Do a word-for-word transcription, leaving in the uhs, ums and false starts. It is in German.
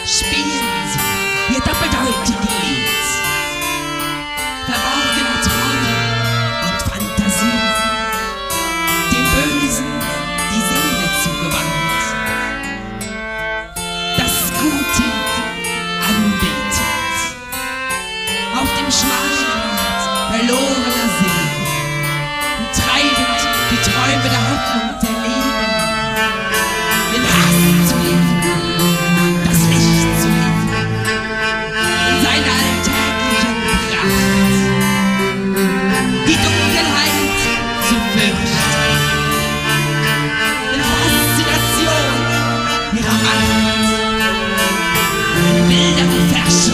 spielen sie ihr doppeldeutigen Lied. Verborgener Traum und Fantasie, dem Bösen die Seele zugewandt, das Gute anbetet, auf dem schmalen Grat verlorener Seelen, treibend die Träume der Hoffnung der Leben, in Hass zu leben, das Licht zu lieben, in seiner alltäglichen Pracht, die Dunkelheit zu fürchten, in Faszination ihrer Macht, in Bildern verschwunden.